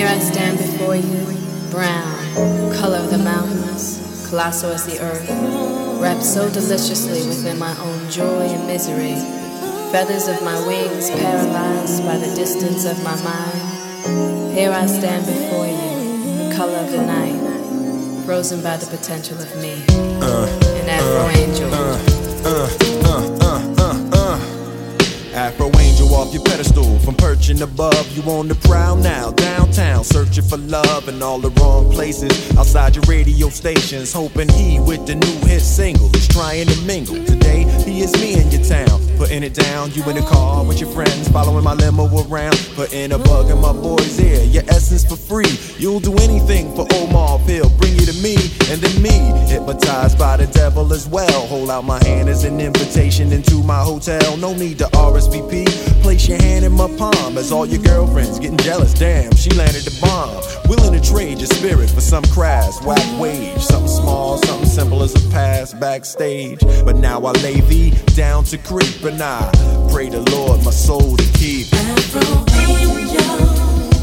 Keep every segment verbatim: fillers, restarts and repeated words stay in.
I stand before you, brown, color of the mountains, colossal as the earth, wrapped so deliciously within my own joy and misery, feathers of my wings paralyzed by the distance of my mind. Here I stand before you, the color of the night, frozen by the potential of me, uh, an Afro uh, angel. Uh, uh, uh, uh, uh, uh. Afro angel off your pedestal, from perching above, you on the prowl now, downtown, searching for love in all the wrong places, outside your radio stations, hoping he with the new hit single is trying to mingle. Today, he is me in your town, putting it down, you in the car with your friends, following my limo around, putting a bug in my boy's ear, your essence for free, you'll do anything for Omar, he'll bring you to me, and then me, hypnotized by the devil as well, hold out my hand as an invitation into my hotel, no need to R S V P, place your hand in my palm as all your girlfriends getting jealous, damn, she landed the bomb, willing to trade your spirit for some crass, whack wage, something small, something simple as a pass backstage, but now I lay thee down to creep, and I pray the Lord my soul to keep. Afro angel.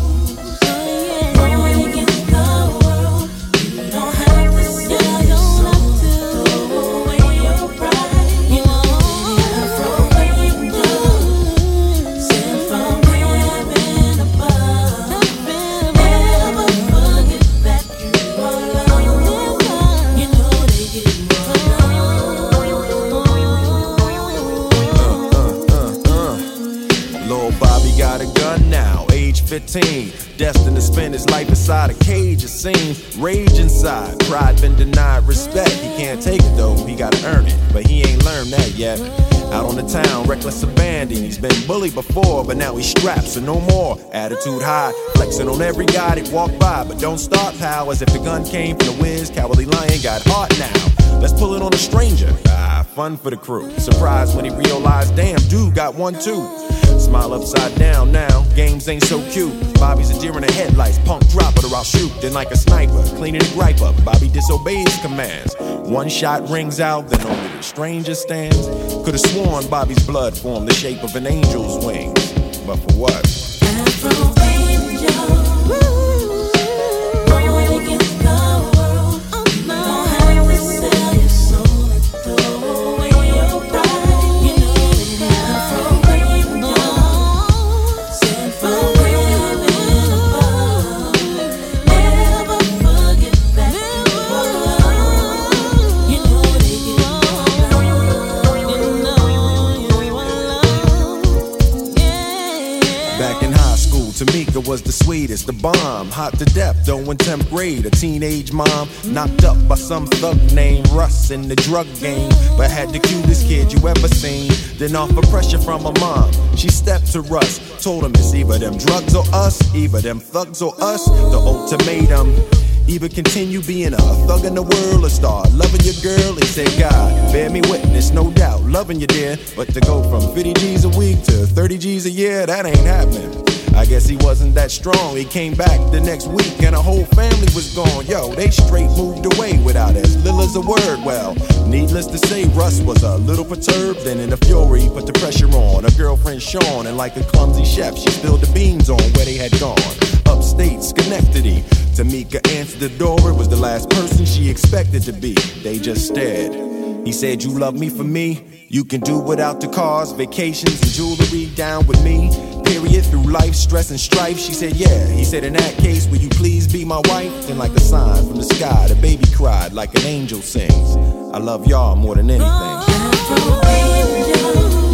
fifteen, destined to spend his life inside a cage, it seems. Rage inside, pride been denied respect. He can't take it though, he gotta earn it, but he ain't learned that yet. Out on the town, reckless abandon. He's been bullied before, but now he's strapped, so no more. Attitude high, flexing on every guy that walk by, but don't start, pal, as if the gun came from the whiz. Cowardly lion got heart now. Let's pull it on a stranger. Ah, fun for the crew. Surprised when he realized, damn, dude got one too. Smile upside down now, games ain't so cute. Bobby's a deer in the headlights, punk drop it or I'll shoot. Then like a sniper, cleaning the gripe up, Bobby disobeys commands. One shot rings out, then only the stranger stands. Could've sworn Bobby's blood formed the shape of an angel's wings, but for what? Afro angel. Tamika was the sweetest, the bomb, hot to death, though in tenth grade, a teenage mom, knocked up by some thug named Russ in the drug game, but had the cutest kid you ever seen. Then off of pressure from her mom, she stepped to Russ, told him it's either them drugs or us, either them thugs or us, the ultimatum. Either continue being a thug in the world or start loving your girl. He said, God, bear me witness, no doubt, loving you, dear. But to go from fifty G's a week to thirty G's a year, that ain't happening. I guess he wasn't that strong. He came back the next week and a whole family was gone. Yo, they straight moved away without as little as a word. Well, needless to say, Russ was a little perturbed. Then in a fury, he put the pressure on her girlfriend Sean, and like a clumsy chef, she spilled the beans on where they had gone. Upstate, Schenectady. Tamika answered the door. It was the last person she expected to be. They just stared. He said, you love me for me. You can do without the cars, vacations, and jewelry. Down with me. Period, through life, stress, and strife. She said, yeah. He said, in that case, will you please be my wife? Then like a sign from the sky, the baby cried like an angel sings. I love y'all more than anything. Afro angel.